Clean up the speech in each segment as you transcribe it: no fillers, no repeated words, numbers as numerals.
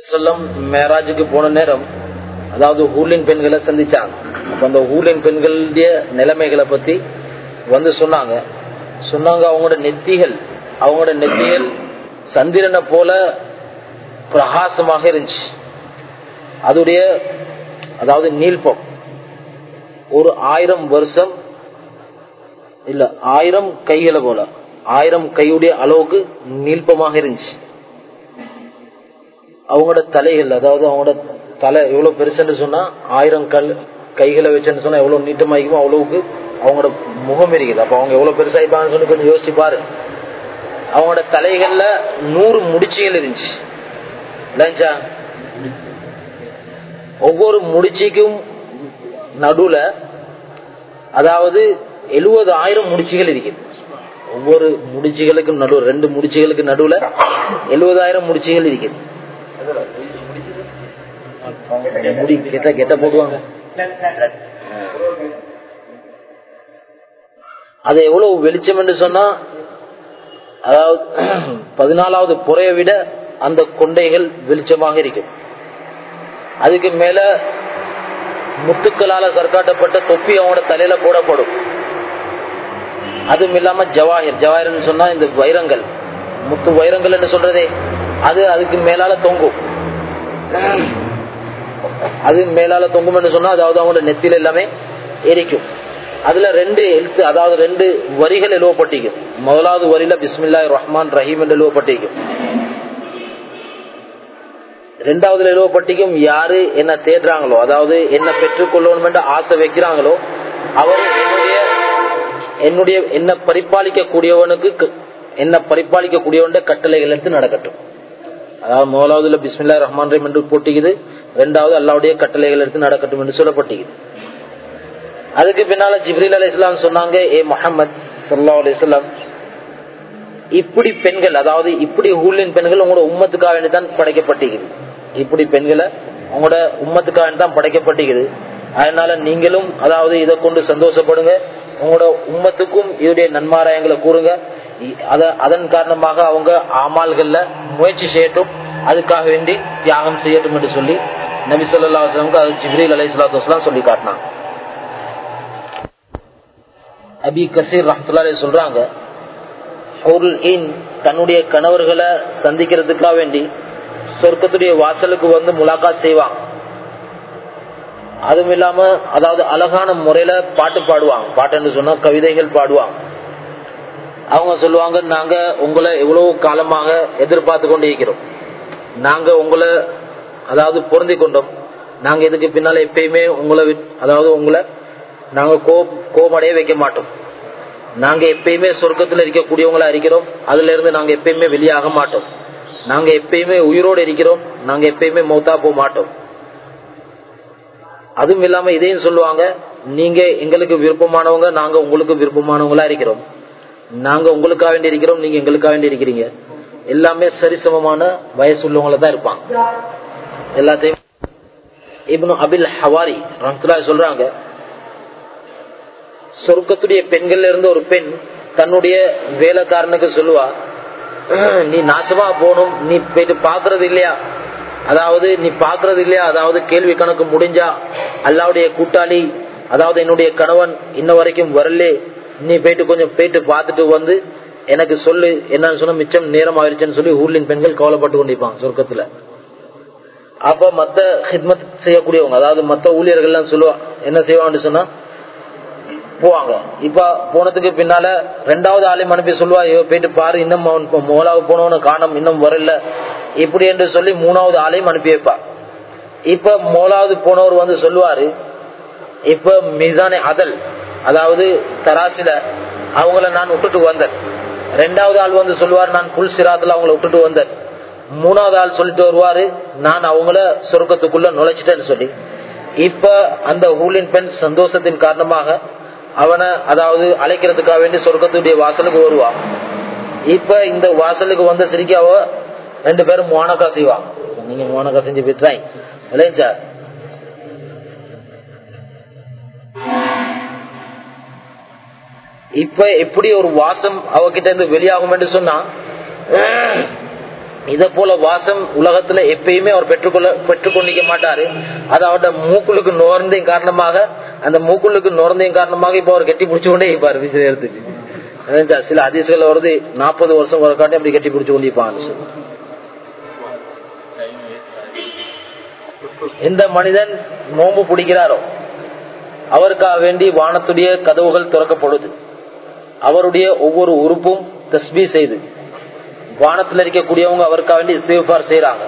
சொல்லம் மேராஜுக்கு போன நேரம் அதாவது ஊர்லின் பெண்களை சந்திச்சாங்க. அப்ப அந்த ஊர்லின் பெண்களுடைய நிலைமைகளை பத்தி சொன்னாங்க. அவங்களோட நெத்திகள் சந்திரனை போல பிரகாசமாக இருந்துச்சு. அதுடைய அதாவது நீல்பம் ஒரு 1000 வருஷம் இல்ல 1000 கைகளை போல 1000 கையுடைய அளவுக்கு நீல்பமாக இருந்துச்சு. அவங்களோட தலைகள் அதாவது அவங்களோட தலை எவ்வளவு பெருசுன்னு சொன்னா 1000 கைகளை வச்சுன்னு சொன்னா எவ்வளவு நீட்டமாயிருக்குமோ அவ்வளவுக்கு அவங்களோட முகம் இருக்குது. அப்ப அவங்க எவ்வளவு பெருசாயிருப்பாங்கன்னு சொல்லி கொஞ்சம் யோசிச்சு பாரு. அவங்களோட தலைகள்ல 100 முடிச்சுகள் இருந்துச்சு. ஒவ்வொரு முடிச்சுக்கும் நடுவுல அதாவது 70,000 முடிச்சுகள் இருக்குது. ஒவ்வொரு முடிச்சுகளுக்கும் நடுவு 2 முடிச்சுகளுக்கு நடுவுல 70,000 முடிச்சுகள் இருக்குது. முடி கெட்ட போடுவாங்க. அது எவ்வளவு வெளிச்சம் என்று சொன்னா அதாவது 14வது புறையை விட அந்த கொண்டைகள் வெளிச்சமாக இருக்கும். அதுக்கு மேல முத்துக்களால கற்காட்டப்பட்ட தொப்பி அவங்களோட தலையில போடப்படும். அதுவும் இல்லாம ஜவாஹிர் சொன்னா இந்த வைரங்கள் முத்து வைரங்கள் என்று சொல்றதே அதுக்கு மேலால தொங்கும். அது மேலால தொங்கும் என்று சொன்னா அதாவது அவங்களோட நெத்தில எல்லாமே எரிக்கும். அதுல 2 எழுத்து அதாவது 2 வரிகள் எழுவப்பட்டிருக்கும். முதலாவது வரியில பிஸ்மில்லாஹிர் ரஹ்மான் ரஹீம் என்று எழுவப்பட்டிருக்கும். 2வதுல எழுவப்பட்டிருக்கும் யாரு என்ன தேடுறாங்களோ அதாவது என்ன பெற்றுக்கொள்ளணும் என்ற ஆசை வைக்கிறாங்களோ அவர் என்ன பரிபாலிக்கக்கூடியவன் கட்டளைகள் எடுத்து நடக்கட்டும். அதாவது முதலாவதுல பிஸ்மில்லாஹிர் ரஹ்மான் ரஹீம் என்று போட்டிக்குது. 2வது அல்லாஹ்வுடைய கட்டளைகள் எடுத்து நடக்கட்டும் என்று சொல்லப்பட்டிருக்குது. அதுக்கு பின்னால ஜிப்ரீல் அலைஹிஸ்ஸலாம் சொன்னாங்க, ஏ முஹம்மது ஸல்லல்லாஹு அலைஹி வஸல்லம் இப்படி பெண்கள் அதாவது இப்படி ஊர்லின் பெண்கள் உங்களோட உம்மத்துக்காக வேண்டிதான் படைக்கப்பட்டிருக்குது. இப்படி பெண்களை உங்களோட உம்மத்துக்காக வேண்டிதான் படைக்கப்பட்டிருக்குது. அதனால நீங்களும் அதாவது இதை கொண்டு சந்தோஷப்படுங்க. உங்களோட உம்மத்துக்கும் இதோடைய நன்மாராயங்களை கூறுங்க. அதன் காரணமாக அவங்க ஆமால்கள்ல முயற்சி செய்யட்டும், அதுக்காக வேண்டி தியாகம் செய்யட்டும் என்று சொல்லி நபி ஸல்லல்லாஹு அலைஹி வஸல்லம் அது ஜிப்ரீல் அலைஹிஸ்ஸலாத்து வஸலாம் சொல்லி காட்டினாங்க. அபி கசீர் ரஹ்மத்துல்லாஹி அலைஹி சொல்றாங்க, ஹூருல் ஈன் தன்னுடைய கணவர்களை சந்திக்கிறதுக்காக வேண்டி சொர்க்கத்துடைய வாசலுக்கு முலாகாத் செய்வாங்க. அதுவும் இல்லாம அதாவது அழகான முறையில பாட்டு பாடுவாங்க. பாட்டுன்னு சொன்னா கவிதைகள் பாடுவாங்க. அவங்க சொல்லுவாங்க, நாங்க உங்களை எவ்வளவு காலமாக எதிர்பார்த்து கொண்டு இருக்கிறோம். நாங்க உங்களை அதாவது பொருந்தி கொண்டோம். நாங்க இதுக்கு பின்னால எப்பயுமே உங்களை நாங்க கோபமடைய வைக்க மாட்டோம். நாங்க எப்பயுமே சொர்க்கத்துல இருக்கக்கூடியவங்களா இருக்கிறோம். அதுல இருந்து நாங்க எப்பயுமே வெளியாக மாட்டோம். நாங்க எப்பயுமே உயிரோடு இருக்கிறோம். நாங்க எப்பயுமே மௌத்தா போக மாட்டோம். அதுவும் இல்லாம இதையும் சொல்லுவாங்க, நீங்க எங்களுக்கு விருப்பமானவங்க, நாங்க உங்களுக்கு விருப்பமானவங்களா இருக்கிறோம். நாங்க உங்களுக்காக வேண்டி இருக்கிறோம், நீங்க எங்களுக்காக வேண்டி இருக்கிறீங்க. எல்லாமே சரிசமமான வயசு உள்ளவங்கள தான் இருப்பாங்க. எல்லாத்தையும் இப்னு அபில் ஹவாரி ரஹ்மத்துல்லாஹி சொல்றாங்க, சொர்க்கத்துடைய பெண்கள்ல இருந்து ஒரு பெண் தன்னுடைய வேலைக்காரனுக்கு சொல்லுவா, நீ நாசமா போகணும், நீ போயிட்டு பாக்குறது இல்லையா, அதாவது நீ பாக்குறது இல்லையா, அதாவது கேள்வி கணக்கு முடிஞ்சா அல்லாஹ்வுடைய கூட்டாளி அதாவது என்னுடைய கணவன் இன்ன வரைக்கும் வரல, நீ கொஞ்சம் போயிட்டு பார்த்துட்டு எனக்கு சொல்லு என்னன்னு சொன்ன மிச்சம் நேரம் ஆயிடுச்சுன்னு சொல்லி ஊர்லின் பெண்கள் கவலைப்பட்டு கொண்டிருப்பாங்க சொர்க்கத்துல. அப்ப மத்த ஹித்மத் செய்யக்கூடியவங்க அதாவது மத்த ஊழியர்கள் எல்லாம் சொல்லுவா என்ன செய்வான்னு சொன்னா போவாங்க. இப்ப போனதுக்கு பின்னால 2வது ஆளையும் அனுப்பி சொல்லுவா, போயிட்டு பாரு இன்னும் மோலாவு போனவனு காணம் இன்னும் வரல இப்படி என்று சொல்லி 3வது ஆளையும் அனுப்பி வைப்பா. இப்ப மோலாவது போனவர் சொல்லுவாரு, இப்ப மீசானே அதல் அதாவது தராசில அவங்கள நான் விட்டுட்டு வந்தேன். 2வது ஆள் சொல்லுவார், நான் புல் சிராத்துல அவங்கள விட்டுட்டு வந்தேன். 3வது ஆள் சொல்லிட்டு வருவாரு, நான் அவங்கள சொர்க்கத்துக்குள்ள நுழைச்சிட்டேன்னு சொல்லி. இப்ப அந்த ஊழின் பெண் சந்தோஷத்தின் காரணமாக அவனை அதாவது அழைக்கிறதுக்காக வேண்டி சொர்க்கத்துடைய வாசலுக்கு வருவா. இப்ப இந்த வாசலுக்கு சிரிக்க அவ 2 பேரும் மோனக்கா செய்வாங்க. நீங்க மோனக்கா செஞ்சு பெற்றாய் இல்லையா? இப்ப எப்படி ஒரு வாசம் அவகிட்ட இருந்து வெளியாகும் என்று சொன்னா, இத போல வாசம் உலகத்துல எப்பயுமே அவர் பெற்றுக்கொண்டிருக்க மாட்டாரு. அது அவருடைய மூக்குளுக்கு நுகர்ந்தையும் காரணமாக, அந்த மூக்குளுக்கு நுகர்ந்தையும் காரணமாக இப்ப அவர் கட்டி பிடிச்சு கொண்டே இருப்பாரு விசிற இடத்துக்கு. சில அதிசயங்கள் வருது 40 வருஷம் ஒரு காட்டி அப்படி கட்டி பிடிச்சு கொண்டிருப்பாங்க. எந்த மனிதன் நோன்பு பிடிக்கிறாரோ அவருக்காக வேண்டி வானத்துடைய கதவுகள் திறக்கப்படுது. அவருடைய ஒவ்வொரு உறுப்பும் தஸ்பீ செய்து வானத்தில் இருக்கக்கூடியவங்க அவருக்காக வேண்டி இஸ்திக்ஃபார் செய்யறாங்க.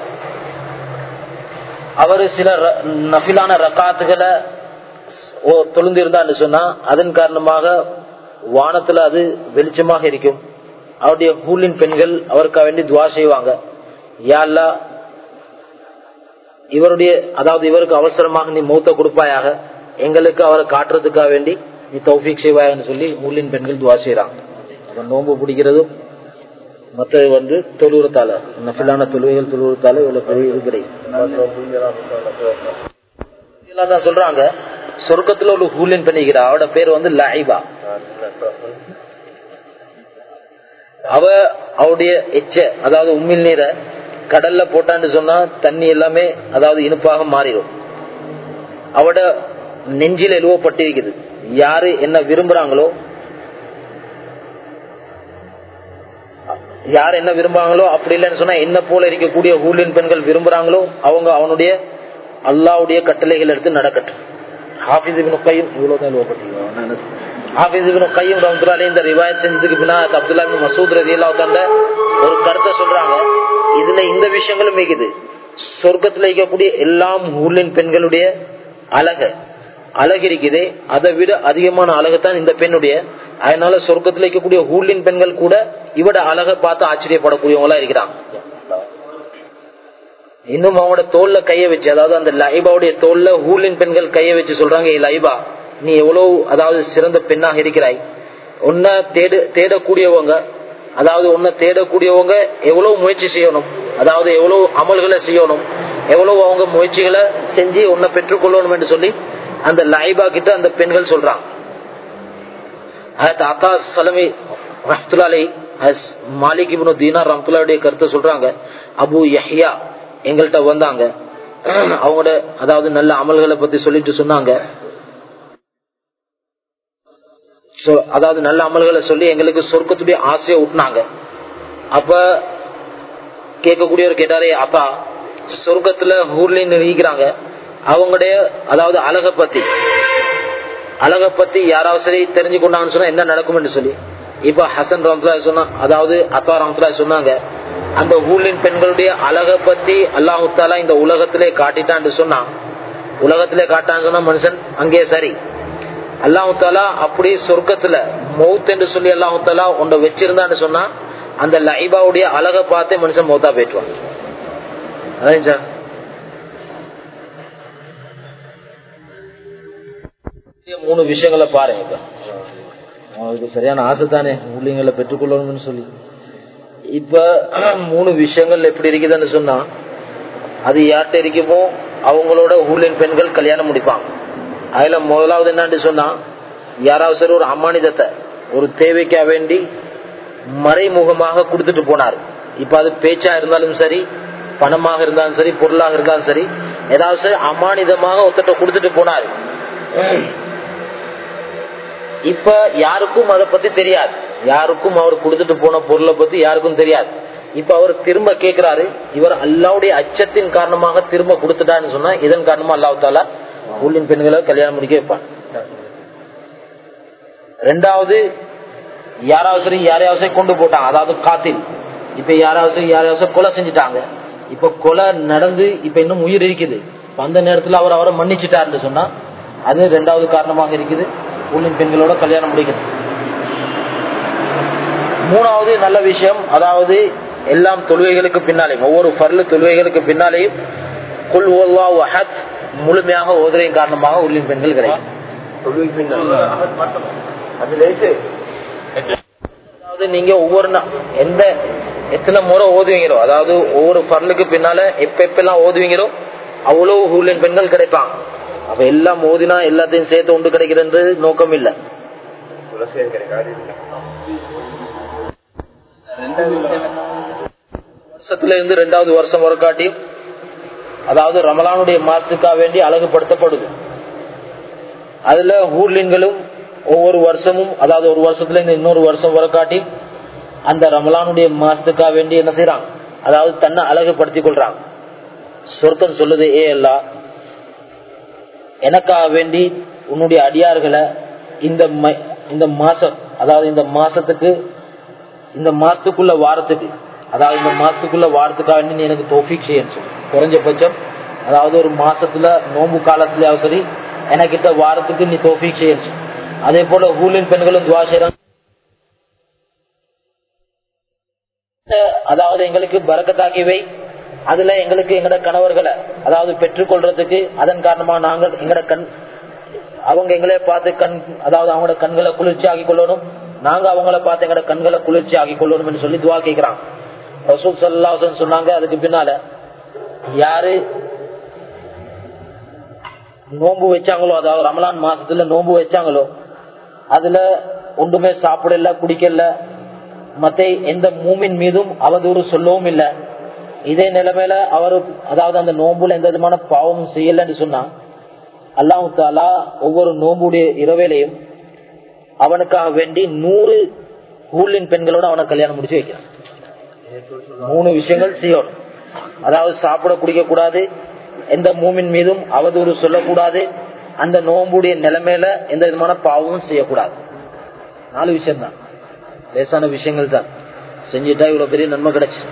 அவரு சில நஃபிலான ரக்காத்துகளை தொழுந்திருந்தான்னு சொன்னா அதன் காரணமாக வானத்துல அது வெளிச்சமாக இருக்கும். அவருடைய ஹூலின் பெண்கள் அவருக்காக வேண்டி துவா செய்வாங்க. யா அல்லாஹ், இவருடைய அதாவது இவருக்கு அவசரமாக நீ மௌத்த கொடுப்பாயாக, எங்களுக்கு அவரை காட்டுறதுக்காக வேண்டி நீ தௌஃபீக் செய்வாயன்னு சொல்லி ஹூலின் பெண்கள் துவா செய்யறாங்க. நோன்பு பிடிக்கிறதும் மற்ற தொழுவுறத்தால நஃபிலான தொழுவைகள் தொழுவுறத்தால இவ்வளவு பெரிய இது கிடையாது சொல்றாங்க. சொர்க்கத்துல ஒரு ஹூலின் பண்ணிக்கிறா, அவட பேர் லாயிபா. அவருடைய எச்ச அதாவது உம்மில் நீரை கடல்ல போட்டான்னு சொன்னா தண்ணி எல்லாமே அதாவது இனிப்பாக மாறிடும். அவட நெஞ்சில் எழுவப்பட்டிருக்குது. யாரு என்ன விரும்புறாங்களோ யார் என்ன விரும்புறாங்களோ, அப்படி இல்லைன்னு சொன்னா என்ன போல இருக்கக்கூடிய ஹூலின் பெண்கள் விரும்புறாங்களோ அவங்க அவனுடைய அல்லாஹ்வுடைய கட்டளைகள் எடுத்து நடக்கட்டும். ஹாஃபிஸ் இப்னு கையும் இவ்வளவுதான் எழுவப்பட்டிருக்கோம். ஹாஃபிஸ் இப்னு கையும் ரஹ்மத்துல்லாஹி இந்த ரிவாயத் செஞ்சதுக்கு பின்னாடி அப்துல்லாஹ் இப்னு மஸ்ஊத் ரலியல்லாஹு அன்ஹு ஒரு கருத்தை சொல்றாங்க. இதுல இந்த விஷயங்களும் இருக்குது. சொர்க்கத்துல இருக்கக்கூடிய எல்லாம் ஹூலின் பெண்களுடைய அழகு இருக்குதே, அதை விட அதிகமான அழகுதான் இந்த பெண்ணுடைய. அதனால சொர்க்கத்துல இருக்கக்கூடிய ஹூலின் பெண்கள் கூட இவட அழகை பார்த்து ஆச்சரியப்படக்கூடியவங்களா இருக்கிறாங்க. இன்னும் அவங்களோட தோல்ல கைய வச்சு, அதாவது அந்த லைபாவுடைய தோல்ல ஹூலின் பெண்கள் கைய வச்சு சொல்றாங்க, லைபா நீ எவ்வளவு அதாவது சிறந்த பெண்ணாக இருக்கிறாய். உன்னை தேடக்கூடியவங்க அதாவது உன்னை தேடக்கூடியவங்க எவ்வளவு முயற்சி செய்யணும், அதாவது எவ்வளவு அமல்களை செய்யணும், எவ்வளவு அவங்க முயற்சிகளை செஞ்சு உன்னை பெற்றுக்கொள்ளணும் என்று சொல்லி அந்த லைபா கிட்ட அந்த பெண்கள் சொல்றாங்க. மாலிக் இப்னு தீனார் ரஹ்மத்துல்லாஹி கருத்தை சொல்றாங்க. அபு யஹ்யா எங்கள்கிட்ட வந்தாங்க. அவங்களோட அதாவது நல்ல அமல்களை பத்தி சொல்லிட்டு சொன்னாங்க. அதாவது நல்ல அமல்களை சொல்லி எங்களுக்கு சொர்க்கத்துடைய ஆசையை ஊட்டினாங்க. அப்ப கேட்கக்கூடியவர் கேட்டாரே, அப்பா சொர்க்கத்துல ஹூர்லின் இருக்கிறாங்க, அவங்களுடைய அதாவது அழகை பத்தி யாராவது சரி தெரிஞ்சு கொண்டாங்கன்னு சொன்னா என்ன நடக்கும் சொல்லி. இப்ப ஹசன் ரஹ்மத்துல்லாஹி சொன்னா அதாவது அத்தா ரஹ்மத்துல்லாஹி சொன்னாங்க, அந்த ஹூலின் பெண்களுடைய அழகை பத்தி அல்லாஹ் தஆலா இந்த உலகத்திலே காட்டிட்டான்னு சொன்னா, உலகத்திலே காட்டான்னு சொன்னா மனுஷன் அங்கே சரி. அல்லாஹ் தஆலா அப்படி சொர்க்கத்துல மௌத் என்று சொல்லி அல்லாஹ் தஆலா ஒன்றை வச்சிருந்தான்னு சொன்னா அந்த லைபாவுடைய அழகை பார்த்தே மனுஷன் மௌத்தா போயிட்டுவான். அதான் சார் மூணு விஷயங்களை பாருங்க. அவங்களுக்கு சரியான ஆசை தானே ஊழியங்களை பெற்றுக்கொள்ளணும்னு சொல்லி. இப்ப 3 விஷயங்கள் எப்படி இருக்குதுன்னு சொன்னா, அது யார்கிட்ட இருக்குமோ அவங்களோட ஊழியன் பெண்கள் கல்யாணம் முடிப்பாங்க. அதுல முதலாவது என்னன்னு சொன்னா, யாராவது சரி ஒரு அமானிதத்தை ஒரு தேவைக்காக வேண்டி மறைமுகமாக கொடுத்துட்டு போனார். இப்ப அது பேச்சா இருந்தாலும் சரி, பணமாக இருந்தாலும் சரி, பொருளாக இருந்தாலும் சரி, ஏதாவது சரி அமானிதமாக ஒருத்தட்ட கொடுத்துட்டு போனார். இப்ப யாருக்கும் அதை பத்தி தெரியாது, யாருக்கும் அவர் கொடுத்துட்டு போன பொருளை பத்தி யாருக்கும் தெரியாது. இப்ப அவர் திரும்ப கேட்கிறாரு, இவர் அல்லாஹ்வுடைய அச்சத்தின் காரணமாக திரும்ப கொடுத்துட்டான்னு சொன்னா இதன் காரணமா அல்லாஹ் தஆலா ஊழியன் பெண்களை கல்யாணம் முடிக்க வைப்பான். ரெண்டாவது, யாராவது யாரையாவது கொண்டு போட்டாங்க, அதாவது காத்தில். இப்ப யாராவது கொலை செஞ்சுட்டாங்க. இப்ப கொலை நடந்து இப்ப இன்னும் உயிர் இருக்குது. அந்த நேரத்துல அவர் அவரை மன்னிச்சுட்டாருன்னு சொன்னா அது ரெண்டாவது காரணமாக இருக்குது ஊழியன் பெண்களோட கல்யாணம் முடிக்கிறது. மூணாவது நல்ல விஷயம், அதாவது எல்லாம் தொழுகைகளுக்கு பின்னாலேயும் ஒவ்வொரு ஃபர்லு தொழுகைகளுக்கு பின்னாலேயும் குல் ஹுவல்லாஹு அஹத் முழுமையாக ஓதுறையின் காரணமாக ஊழியன் பெண்கள் கிடைக்கும். அதாவது நீங்க ஒவ்வொரு எத்தனை முறை ஓதுவீங்களோ, அதாவது ஒவ்வொரு ஃபர்லுக்கு பின்னால எப்பெல்லாம் ஓதுவீங்களோ அவ்வளவு ஊழியன் பெண்கள் கிடைப்பாங்க. அப்ப எல்லாம் ஓதினா எல்லாத்தையும் சேர்த்து ஒன்று கிடைக்கிறது நோக்கம் இல்லை. வருஷத்துல இருந்து 2வது வருஷம் வரக்காட்டியும் அதாவது ரமலானுடைய மாசத்துக்காக வேண்டி அழகுபடுத்தப்படுது. அதுல ஹூர்லின்களும் ஒவ்வொரு வருஷமும் அதாவது ஒரு வருஷத்துல இருந்து இன்னொரு வருஷம் வரக்காட்டியும் அந்த ரமலானுடைய மாசத்துக்காக வேண்டி என்ன செய்யறாங்க, அதாவது தன்னை அழகுபடுத்திக் கொள்றாங்க. சொர்க்கம் சொல்லுது, ஏ அல்லாஹ், எனக்காக வேண்டி உன்னுடைய அடியார்களை இந்த மாசம் அதாவது இந்த மாசத்துக்குள்ள வாரத்துக்கு அதாவது இந்த மாசத்துக்குள்ள வாரத்துக்காக வேண்டி நீ எனக்கு தௌஃபீக் செய்யன்னு சொல்லு. குறைஞ்சபட்சம் அதாவது ஒரு மாசத்துல நோம்பு காலத்துல சரி எனக்கு இந்த வாரத்துக்கு நீ தௌஃபீக் செய்யன்னு சொல்லு. அதே போல ஹூலின் பெண்களும் துவா செய்யறாங்க, அதாவது எங்களுக்கு பரக்கத்தாக்கிவை, அதுல எங்களுக்கு எங்கட கணவர்களை அதாவது பெற்றுக்கொள்றதுக்கு அதன் காரணமா நாங்கள் எங்கட அவங்க எங்களை பார்த்து அதாவது அவங்களோட கண்களை குளிர்ச்சி ஆகி கொள்ளணும், நாங்க அவங்கள பார்த்து எங்கட கண்களை குளிர்ச்சி ஆகி கொள்ளணும் சொல்லி துவா கேட்கிறாங்க. ரசூல் ஸல்லல்லாஹு அலைஹி வஸல்லம் சொன்னாங்க, அதுக்கு பின்னால யாரு நோன்பு வச்சாங்களோ அதாவது ரமலான் மாசத்துல நோன்பு வச்சாங்களோ அதுல ஒன்றுமே சாப்பிடல குடிக்கல, மத்த எந்த மூமின் மீதும் அவதூறு சொல்லவும் இல்லை, இதே நிலைமையில அவரு அதாவது அந்த நோன்புல எந்த விதமான பாவமும் செய்யலன்னு சொன்னா அல்லாஹ் தஆலா ஒவ்வொரு நோம்புடைய இரவேலையும் அவனுக்காக வேண்டி 100 ஹூலின் பெண்களோட அவனை கல்யாணம் முடிச்சு வைக்கிறான். 3 விஷயங்கள் செய்யணும், அதாவது சாப்பிட குடிக்க கூடாது, எந்த மூமின் மீதும் அவதூறு சொல்லக்கூடாது, அந்த நோம்புடைய நிலைமையில எந்த விதமான பாவமும் செய்யக்கூடாது. 4 விஷயம் தான், லேசான விஷயங்கள் தான், செஞ்சுட்டா இவ்வளவு பெரிய நன்மை கிடைச்சு.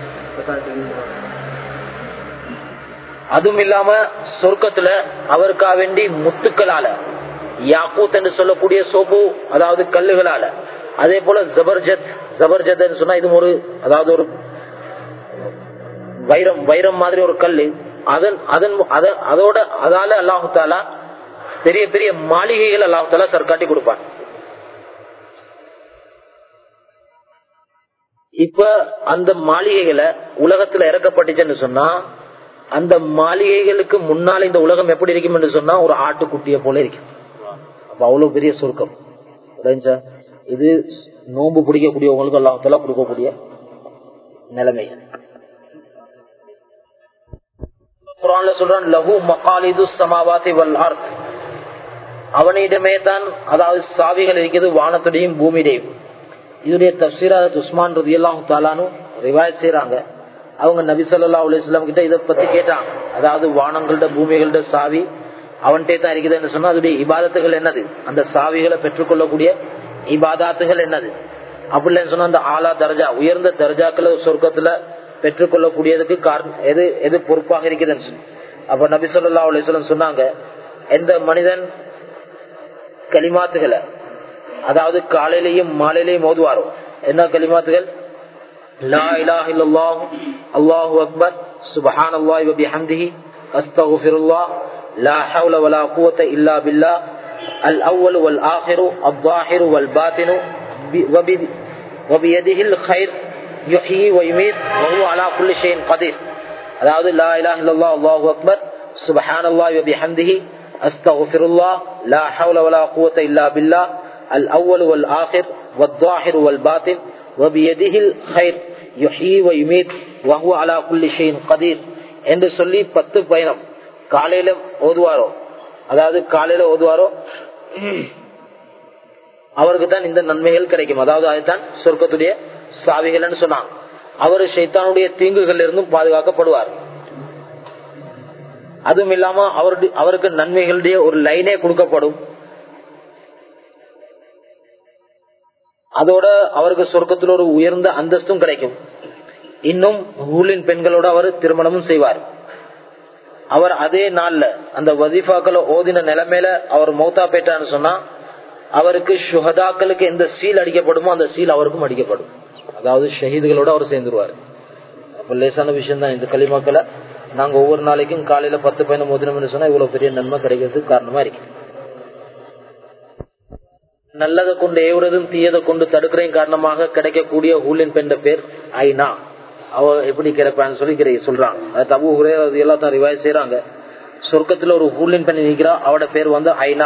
அதுவும் இல்லாம சொர்க்கத்துல அவருக்காக வேண்டி முத்துக்களால யாக்கூத் என்று சொல்லக்கூடிய சோப்பு அதாவது கல்லுகளால, அதே போல ஜபர்ஜத் சொன்னா இது ஒரு அதாவது ஒரு வைரம் மாதிரி ஒரு கல்லு, அதால அல்லாஹு தாலா பெரிய பெரிய மாளிகைகள் அல்லாஹு தாலா சர்க்காட்டி கொடுப்பான். இப்ப அந்த மாளிகைகளை உலகத்துல இறக்கப்பட்டுச்சுன்னு சொன்னா அந்த மாளிகைகளுக்கு முன்னால இந்த உலகம் எப்படி இருக்கும் என்று சொன்னா ஒரு ஆட்டுக்குட்டிய போல இருக்கும். அப்ப அவ்வளவு பெரிய சொர்க்கம். இது நோன்பு பிடிக்கக்கூடியவங்களுக்கு அல்லாஹ் தஆலா கொடுக்கக்கூடிய நிலைமை. குர்ஆன்ல சொல்றான், லஹு மகாலிதுஸ் ஸமாவாதி வல் அர்த், அவனிடமே தான் அதாவது சாவிகள் இருக்குது வானத்துடையும் பூமியுடையும். இதுடைய தஃப்சீர் உஸ்மான் ரலியல்லாஹு தஆலா அன்ஹு ரிவாயத் செய்றாங்க. அவங்க நபி ஸல்லல்லாஹு அலைஹி வஸல்லம் கிட்ட இதை பத்தி கேட்டாங்க, அதாவது வானங்களோட பூமிகளோட சாவி அவன்கிட்ட தான் இருக்குதுன்னு சொன்னா அதோடைய இபாதத்துகள் என்னது, அந்த சாவிகளை பெற்றுக்கொள்ளக்கூடிய இபாதாத்துகள் என்னது அப்படின்னு சொன்னா அந்த ஆலா தர்ஜா உயர்ந்த தர்ஜாக்களை சொர்க்கத்துல பெற்றுக்கொள்ளக்கூடியதுக்கு காரணம் எது பொறுப்பாக இருக்குதுன்னு சொல்லி. அப்ப நபி ஸல்லல்லாஹு அலைஹி வஸல்லம் சொன்னாங்க, எந்த மனிதன் கலிமாத்துகளை அதாவது காலையிலையும் மாலையிலையும் ஓதுவாரோ, என்ன கலிமாத்துகள், லா இலாஹ இல்லல்லாஹு அல்லாஹு அக்பர் சுப்ஹானல்லாஹி வ பிஹம்திஹி அஸ்தக்ஃபிருல்லாஹ் லா ஹவ்ல வலா குவத்த இல்லா பில்லாஹ் அல் அவ்வலு வல் ஆகிரு அல் ஸாஹிரு வல் பாத்தினு வ பியதிஹில் கைர் யுஹ்யி வ யுமீத் வ ஹுவ அலா குல்லி ஷைஇன் கதீர். அதாவது லா இலாஹ இல்லல்லாஹு அல்லாஹு அக்பர் சுப்ஹானல்லாஹி வ பிஹம்திஹி அஸ்தக்ஃபிருல்லாஹ் லா ஹவ்ல வலா குவத்த இல்லா பில்லாஹ் அல் அவ்வலு வல் ஆகிர் வல் ஸாஹிரு வல் பாத்தின் வபியதிஹில் கைர் யுஹ்யி வ யுமீத் வ ஹுவ அலா குல்லி ஷைஇன் கதீர் என்று சொல்லி 10 பயணம் காலையில ஓதுவாரோ, அதாவது காலையில ஓதுவாரோ அவருக்கு தான் இந்த நன்மைகள் கிடைக்கும். அதாவது அதுதான் சொர்க்கத்துடைய சாவிகள் சொன்னாங்க. அவரு ஷைத்தானுடைய தீங்குகள் இருந்தும் பாதுகாக்கப்படுவார். அதுவும் இல்லாம அவருக்கு நன்மைகளுடைய ஒரு லைனே கொடுக்கப்படும். அதோட அவருக்கு சொர்க்கத்தில் ஒரு உயர்ந்த அந்தஸ்தும் கிடைக்கும். இன்னும் ஹூலின் பெண்களோட அவர் திருமணமும் செய்வார். அவர் அதே நாள்ல அந்த வசீஃபாக்களை ஓதின நிலைமையில அவர் மௌத்தா போயிட்டான்னு சொன்னா அவருக்கு ஷுஹதாக்களுக்கு எந்த சீல் அடிக்கப்படுமோ அந்த சீல் அவருக்கும் அடிக்கப்படும். அதாவது ஷஹீதுகளோட அவர் சேர்ந்துருவார். அப்ப லேசான விஷயம் தான் இந்த களிமாக்களை நாங்க ஒவ்வொரு நாளைக்கும் காலையில 10 பயணம் ஓதினோம்னு சொன்னா இவ்வளவு பெரிய நன்மை கிடைக்கிறதுக்கு காரணமா இருக்கு. நல்லதை கொண்டு ஏவுறதும் தீயதை கொண்டு தடுக்கிறேன் காரணமாக கிடைக்கக்கூடிய ஹூலின் பெண் பேர் ஐனா. அவ எப்படி கிடைப்பான்னு சொல்லி சொல்றாங்க. அது அபூ ஹுரைரா ரலியல்லாஹு அன்ஹு ரிவாயத் செய்றாங்க, சொர்க்கத்துல ஒரு ஹூலின் பெண் நிக்கிறா, அவட பேர் வந்து ஐனா.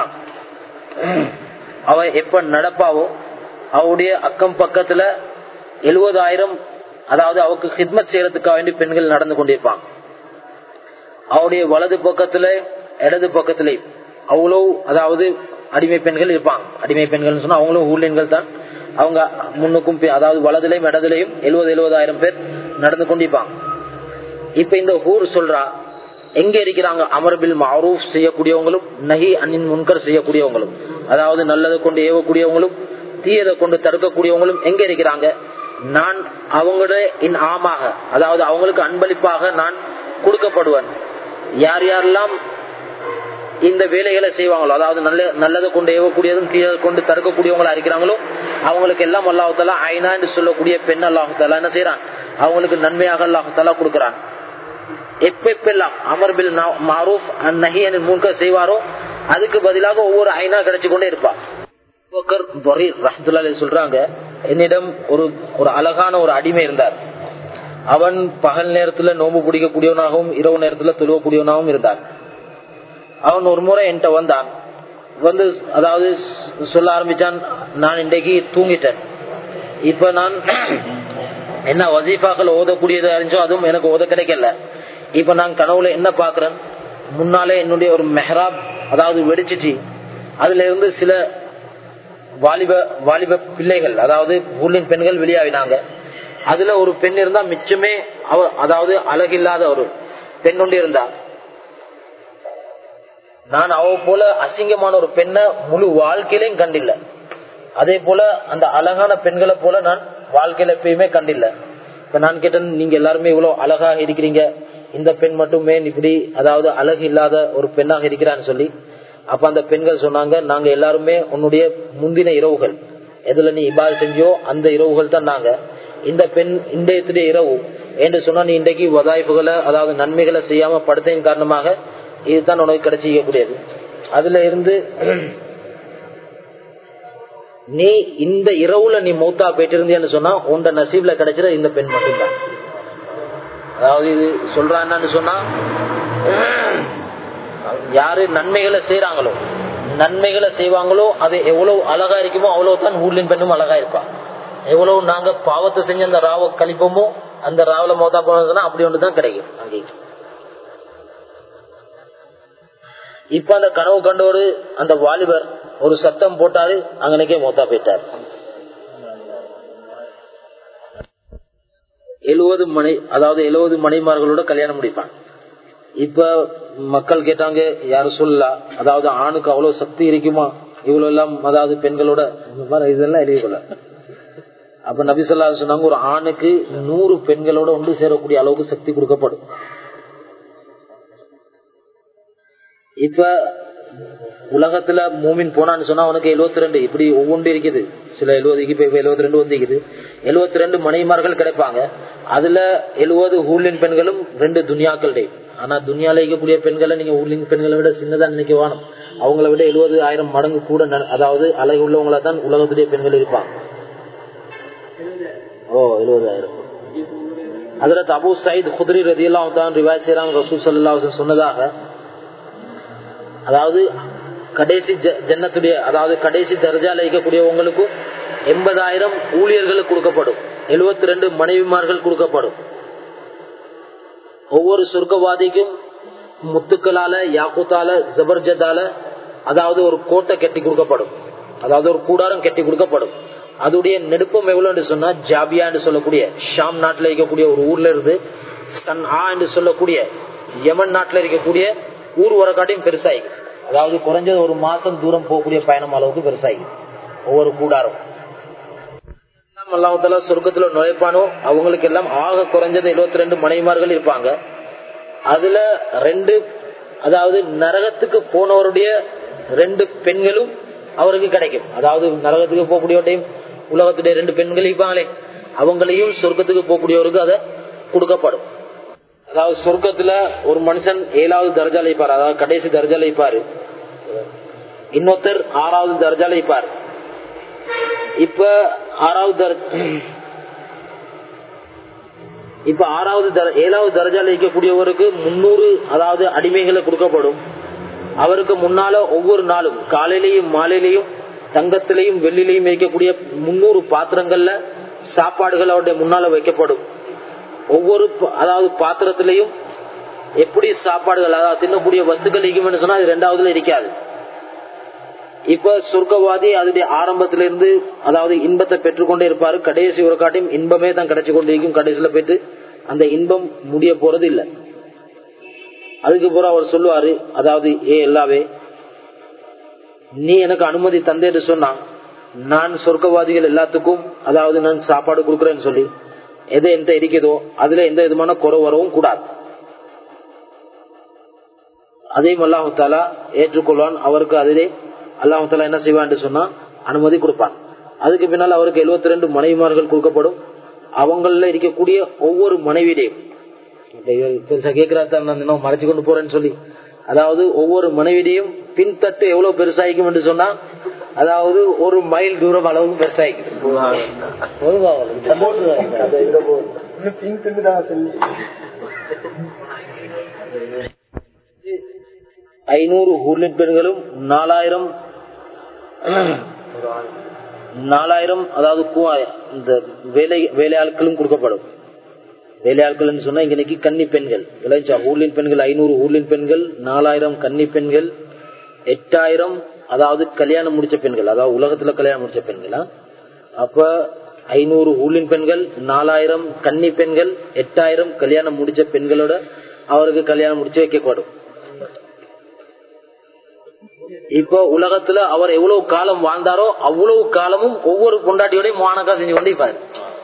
அவ எப்ப நடப்பாவோ அவருடைய அக்கம் பக்கத்துல 70,000 அதாவது அவருக்கு ஹித்மத் செய்யறதுக்காக வேண்டி பெண்கள் நடந்து கொண்டிருப்பாங்க. அவருடைய வலது பக்கத்துல இடது பக்கத்திலே அவ்வளோ அதாவது அடிமை பெண்கள் இருப்பாங்க. அடிமை பெண்கள் சொன்னா அவங்களும் ஊழியர்கள் தான். அவங்க முன்னுக்கும் அதாவது வலதுலையும் இடதுலையும் 70,000 பேர் நடந்து கொண்டிருப்பாங்க. இப்ப இந்த ஊர் சொல்றா எங்க இருக்கிறாங்க? அமர் பில் மஅரூஃப் செய்யக்கூடியவங்களும் நஹி அனில் முன்கர் செய்யக்கூடியவங்களும், அதாவது நல்லதை கொண்டு ஏவக்கூடியவங்களும் தீயதை கொண்டு தடுக்கக்கூடியவங்களும் எங்க இருக்கிறாங்க? நான் அவங்களுடைய ஆமாக அதாவது அவங்களுக்கு அன்பளிப்பாக நான் கொடுக்கப்படுவேன். யார் யாரெல்லாம் இந்த வேலைகளை செய்வாங்களோ, அதாவது நல்லதை கொண்டு ஏவக்கூடியதும் தீயதை கொண்டு தடுக்கக்கூடியவங்களா இருக்கிறாங்களோ அவங்களுக்கு எல்லாம் அல்லாஹ் தஆலா ஐனா என்று சொல்லக்கூடிய பெண் அல்லாஹ் தஆலா என்ன செய்யறான்? அவங்களுக்கு நன்மையாக அல்லாஹ் தஆலா கொடுக்கிறான். எப்பெல்லாம் அமர் பில் மஅரூஃப் நஹி அனில் முன்கர் செய்வாரோ அதுக்கு பதிலாக ஒவ்வொரு ஐனா கிடைச்சு கொண்டே இருப்பா. சொல்றாங்க, என்னிடம் ஒரு அழகான ஒரு அடிமை இருந்தார். அவன் பகல் நேரத்துல நோம்பு பிடிக்கக்கூடியவனாகவும் இரவு நேரத்துல தொழுவக்கூடியவனாகவும் இருந்தான். அவன் ஒரு முறை என்கிட்ட வந்தான். வந்து அதாவது சொல்ல ஆரம்பிச்சான், நான் இன்றைக்கு தூங்கிட்டேன். இப்ப நான் என்ன வசீஃபாக்கள் ஓதக்கூடியது அறிஞ்சோ அதுவும் எனக்கு ஓத கிடைக்கல. இப்ப நான் கனவுல என்ன பாக்குறேன்? முன்னாலே என்னுடைய ஒரு மெஹராப் அதாவது வெடிச்சிட்டு அதுல இருந்து சில வாலிப பிள்ளைகள் அதாவது ஊரின் பெண்கள் வெளியாகினாங்க. அதுல ஒரு பெண் இருந்தா மிச்சமே அதாவது அழகில்லாத ஒரு பெண் ஒன்று இருந்தா. நான் அவ போல அசிங்கமான ஒரு பெண்ணை முழு வாழ்க்கையிலையும் கண்டில்ல. அதே போல அந்த அழகான பெண்களை போல நான் வாழ்க்கையில எப்பயுமே கண்டில்ல. இப்ப நான் கேட்டேன், நீங்க எல்லாருமே இவ்வளவு அழகாக இருக்கிறீங்க, இந்த பெண் மட்டுமே இப்படி அதாவது அழகு இல்லாத ஒரு பெண்ணாக இருக்கிறான்னு சொல்லி. அப்ப அந்த பெண்கள் சொன்னாங்க, நாங்க எல்லாருமே உன்னுடைய முந்தின இரவுகள் எதுல நீ இபாதத் செஞ்சோ அந்த இரவுகள் தான் நாங்க. இந்த பெண் இன்றைய இரவு என்று சொன்னா நீ இன்றைக்கு வதாய்ப்புகளை அதாவது நன்மைகளை செய்யாம படுத்ததின் காரணமாக இதுதான் உனக்கு கிடைச்சிக்கக்கூடியது. அதுல இருந்து நீ இந்த இரவுல நீ மௌத்தா போயிட்டு இருந்தேன்னு சொன்னா உண்ட நசீப்ல கிடைச்சிட இந்த பெண் மட்டும்தான். அதாவது இது சொல்றான்னு சொன்னா யாரு நன்மைகளை செய்யறாங்களோ நன்மைகளை செய்வாங்களோ அது எவ்வளவு அழகா இருக்குமோ அவ்வளவுதான் ஊர்லின் பெண்ணும் அழகா இருப்பா. எவ்வளவு நாங்க பாவத்தை செஞ்சு அந்த ராவை கழிப்போமோ அந்த ராவில மௌத்தா போனதுன்னா அப்படி ஒன்றுதான் கிடைக்கும் அங்கே. இப்ப அந்த கனவு கண்டோரு அந்த வாலிபர் ஒரு சத்தம் போட்டாரு, அங்கனைக்கே மௌத்தா போயிட்டார். 70 மனைமார்களோட கல்யாணம் முடிப்பான். இப்ப மக்கள் கேட்டாங்க, யாரு சொல்லலாம் அதாவது ஆணுக்கு அவ்வளவு சக்தி இருக்குமா இவ்வளவு எல்லாம் அதாவது பெண்களோட இதெல்லாம் எழுதிக்கொள்ள. அப்ப நபி ஸல்லல்லாஹு அலைஹி வஸல்லம் சொன்னாங்க, ஒரு ஆணுக்கு 100 பெண்களோட ஒன்று சேரக்கூடிய அளவுக்கு சக்தி கொடுக்கப்படும். இப்ப உலகத்துல மூமின் போனான்னு சொன்னா அவனுக்கு 72 இப்படி ஒவ்வொன்று இருக்குது. சில 70 இப்ப 72 வந்து இருக்குது. 72 மனைவிமார்கள் கிடைப்பாங்க. அதுல 70 ஊர்லின் பெண்களும் 2 துனியாக்கள். ஆனா துனியால இருக்கக்கூடிய பெண்களை நீங்க ஊர்லின் பெண்களை விட சின்னதான் நினைக்க வேணும். அவங்களை விட 70,000 மடங்கு கூட அதாவது அழகு உள்ளவங்களா தான் உலகத்துடைய பெண்கள் இருப்பாங்க. 70,000. ஹஜ்ரத் அபூ சயீத் குத்ரி ரலியல்லாஹு தஆலா ரிவாயத் செய்றாங்க, ரசூல் ஸல்லல்லாஹு அலைஹி வஸல்லம் சொன்னதாக, அதாவது கடைசி ஜன்னத்துடைய அதாவது கடைசி தர்ஜால இருக்கக்கூடியவங்களுக்கும் 80,000 ஊழியர்களுக்கு கொடுக்கப்படும், 72 மனைவிமார்கள் கொடுக்கப்படும். ஒவ்வொரு சொர்க்கவாதிக்கும் முத்துக்களால யாக்கூத்தால ஜபர்ஜத்தால அதாவது ஒரு கோட்டை கட்டி கொடுக்கப்படும், அதாவது ஒரு கூடாரம் கட்டி கொடுக்கப்படும். அதோடைய நெடுப்பம் எவ்வளவு சொன்னா ஜாபியா என்று சொல்லக்கூடிய ஷாம் நாட்டில் இருக்கக்கூடிய ஒரு ஊர்ல இருந்து சன்ஆ என்று சொல்லக்கூடிய யமன் நாட்டில் இருக்கக்கூடிய ஊர் வரக்காட்டையும் பெருசாகி, அதாவது குறைஞ்சது ஒரு மாசம் தூரம் போகக்கூடிய பயணம் அளவுக்கு பெருசாகி ஒவ்வொரு கூடாரம். அல்லாஹ் சொர்க்கத்துல நுழைப்பானோ அவங்களுக்கு எல்லாம் ஆக குறைஞ்சது 72 மனைவிமார்கள் இருப்பாங்க. அதுல 2 அதாவது நரகத்துக்கு போனவருடைய 2 பெண்களும் அவருக்கு கிடைக்கும். அதாவது நரகத்துக்கு போகக்கூடியவரையும் உலகத்துடைய 2 பெண்கள் இருப்பாங்களே அவங்களையும் சொர்க்கத்துக்கு போகக்கூடியவருக்கு அதை கொடுக்கப்படும். அதாவது சொர்க்கத்துல ஒரு மனுஷன் 7வது தர்ஜால இருப்பாரு, அதாவது கடைசி தர்ஜால இருப்பாரு, இன்னொருத்தர் 6வது தர்ஜால இருப்பாரு. இப்ப 7வது தர்ஜால இருக்கக்கூடியவருக்கு 300 அதாவது அடிமைகளை கொடுக்கப்படும். அவருக்கு முன்னால ஒவ்வொரு நாளும் காலையிலையும் மாலையிலையும் தங்கத்திலையும் வெள்ளிலையும் இருக்கக்கூடிய 300 பாத்திரங்கள்ல சாப்பாடுகள் அவருடைய முன்னால வைக்கப்படும். ஒவ்வொரு அதாவது பாத்திரத்திலையும் எப்படி சாப்பாடுகள் அதாவது தின்னக்கூடிய வஸ்துக்கள் இருக்கும்னு சொன்னா அது இரண்டாவதுல இருக்காது. இப்ப சொர்க்கவாதி அதனுடைய ஆரம்பத்திலிருந்து அதாவது இன்பத்தை பெற்றுக்கொண்டே இருப்பாரு. கடைசி ஒரு காட்டியும் இன்பமே தான் கிடைச்சு கொண்டிருக்கும். கடைசியில போயிட்டு அந்த இன்பம் முடிய போறது இல்லை. அதுக்கு பிறகு அவர் சொல்லுவாரு, அதாவது எல்லாவே நீ எனக்கு அனுமதி தந்தேன்னு சொன்னா நான் சொர்க்கவாதிகள் எல்லாத்துக்கும் அதாவது நான் சாப்பாடு கொடுக்குறேன்னு சொல்லி எது எந்த இருக்குதோ அதுல எந்த விதமான குறை வரவும் கூடாது. அதையும் அல்லாஹு தாலா ஏற்றுக்கொள்வான். அவருக்கு அதிலே அல்லாஹு தாலா என்ன செய்வான் சொன்னா அனுமதி கொடுப்பான். அதுக்கு பின்னால் அவருக்கு 72 மனைவிமார்கள் கொடுக்கப்படும். அவங்கள இருக்கக்கூடிய ஒவ்வொரு மனைவியிடையும் பெருசா கேட்கிறாரு நான் மறைச்சு கொண்டு போறேன்னு சொல்லி, அதாவது ஒவ்வொரு மனைவியிடையும் பின்தட்டு எவ்வளவு பெருசாயிக்கும் என்று சொன்னா அதாவது 1 மைல் தூரம் அளவுக்கு பெருசாயிக்கும். 500 ஹூர்லின் பெண்களும் 4000 அதாவது இந்த வேலையாட்களும் கொடுக்கப்படும். வேலையாட்கள் சொன்னா இன்னைக்கு கன்னி பெண்கள் ஊர்லின் பெண்கள் 500 ஊர்லின் பெண்கள், 4000 கன்னி பெண்கள், 8000 அதாவது கல்யாணம் முடிச்ச பெண்கள், அதாவது உலகத்துல கல்யாணம் முடிச்ச பெண்களா. அப்ப 500 ஊர்லின் பெண்கள், 4000 கன்னி பெண்கள், 8000 கல்யாணம் முடிச்ச பெண்களோட அவருக்கு கல்யாணம் முடிச்சு வைக்கப்படும். இப்போ உலகத்துல அவர் எவ்வளவு காலம் வாழ்ந்தாரோ அவ்வளவு காலமும் ஒவ்வொரு பொண்டாட்டியோட மானக்கா செஞ்சு கொண்டு இருப்பாரு.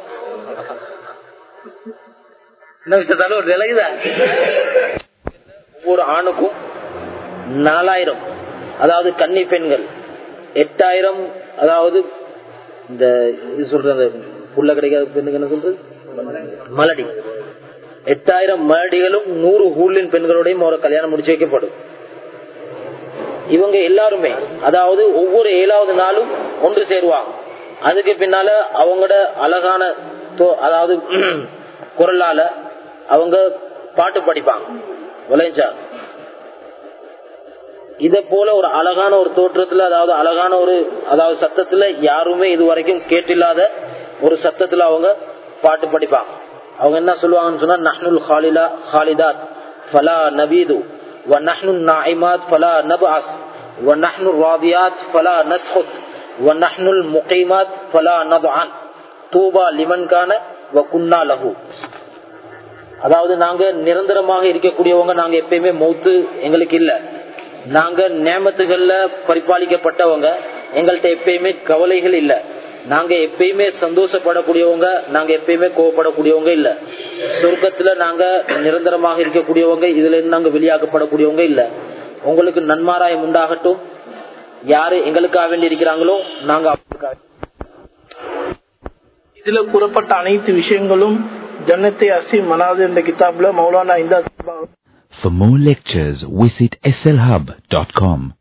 ஒரு விலகுதான் ஒவ்வொரு ஆணுக்கும் 4000 அதாவது கன்னி பெண்கள், 8000 அதாவது இந்த சொல்றது புள்ள கிடைக்காத பெண்ணுக்கு என்ன சொல்றது மலடி, 8000 மலடிகளும் 100 ஹூர்லின் பெண்களோடையும் அவரை கல்யாணம் முடிச்சு வைக்கப்படும். இவங்க எல்லாருமே அதாவது ஒவ்வொரு 7வது நாளும் ஒன்று சேருவாங்க. அதுக்கு பின்னால அவங்களோட அழகான அதாவது குரலால அவங்க பாட்டு படிப்பாங்க. இத போல ஒரு அழகான ஒரு தோற்றத்துல அதாவது அழகான ஒரு அதாவது சத்தத்துல யாருமே இதுவரைக்கும் கேட்டில்லாத ஒரு சத்தத்துல அவங்க பாட்டு படிப்பாங்க. அவங்க என்ன சொல்லுவாங்கன்னு சொன்னா நஹ்னுல் ஹாலிதாத் ஃபலா நபீது வ நஹ்னுன் நாயிமாத் ஃபலா நபஅஸ் வ நஹ்னுர் ராதியாத் ஃபலா நஸ்ஹுத் வ நஹ்னுல் முகீமாத் ஃபலா நத்அன் தூபா லிமன் கான வ குன்னா லஹு. அதாவது நாங்க நிரந்தரமாக இருக்கக்கூடியவங்க, நாங்க எப்பயுமே மௌத்து எங்களுக்கு இல்ல, நாங்க நேமத்துகள்ல பரிபாலிக்கப்பட்டவங்க, எங்கள்கிட்ட எப்பயுமே கவலைகள் இல்ல, நாங்க எப்பயுமே சந்தோஷப்படக்கூடியவங்க, நாங்க எப்பயுமே கோவப்படக்கூடியவங்க இல்ல, சொர்க்கத்துல நாங்க நிரந்தரமாக இருக்கக்கூடியவங்க, இதுல இருந்து நாங்க வெளியாக்கப்படக்கூடியவங்க இல்ல. உங்களுக்கு நன்மாராயம் உண்டாகட்டும். யாரு எங்களுக்காக வேண்டி இருக்கிறாங்களோ நாங்க இதுல கூறப்பட்ட அனைத்து விஷயங்களும் ஜன்னத்தை அசி மனாது என்ற கிதாப்ல மௌலானா இந்த. For more lectures, visit slhub.com.